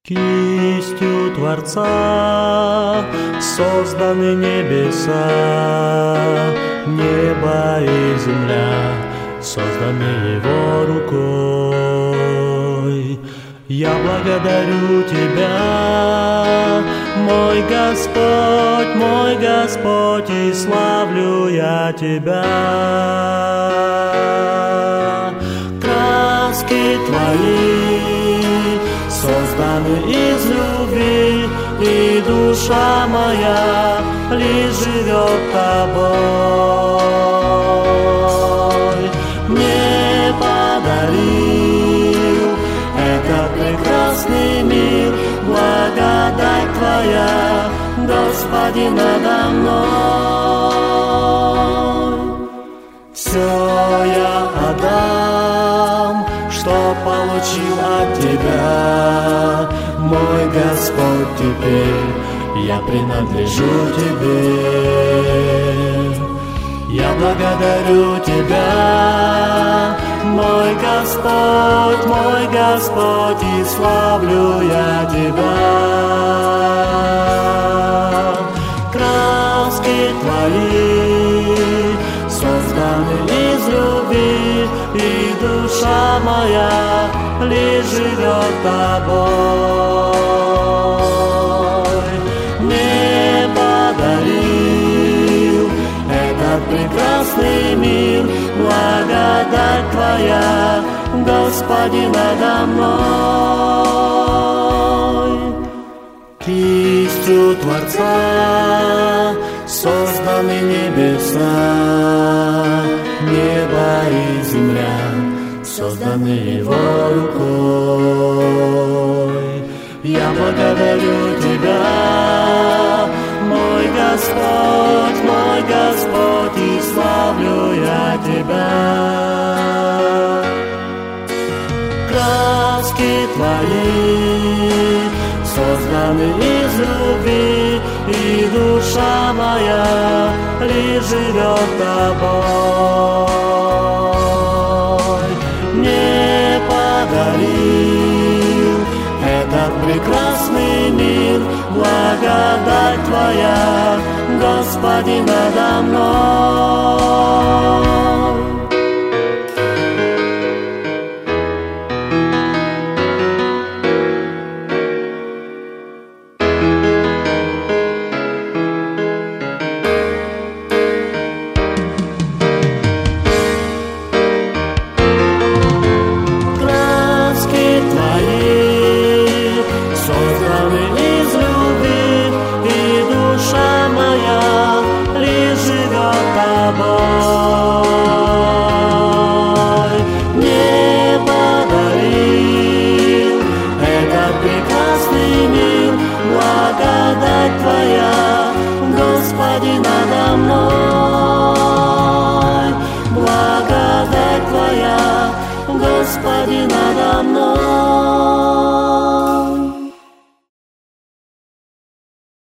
Кистью Творца созданы небеса, небо и земля созданы Его рукой. Я благодарю Тебя, мой Господь, и славлю я Тебя. Краски Твои созданы из любви, и душа моя лишь живет Тобой. Мне подарил этот прекрасный мир благодать Твоя, Господи, надо мной. Все я отдам, что получил от Тебя, мой Господь, теперь я принадлежу Тебе. Я благодарю Тебя, мой Господь, и славлю я Тебя. Краски Твои созданы из любви, и душа моя лишь живет Тобой. Мне подарил этот прекрасный мир благодать Твоя, Господи, надо мной. Кистью Творца созданы небеса, небо и земля созданы Его рукой. Я благодарю Тебя, мой Господь, и славлю я Тебя. Краски Твои созданы из любви, и душа моя лишь живет Тобой. Мне подарил этот прекрасный мир благодать Твоя, Господи, надо мной. Мне подарил этот прекрасный мир благодать Твоя, Господи, надо мной. Благодать Твоя, Господи, надо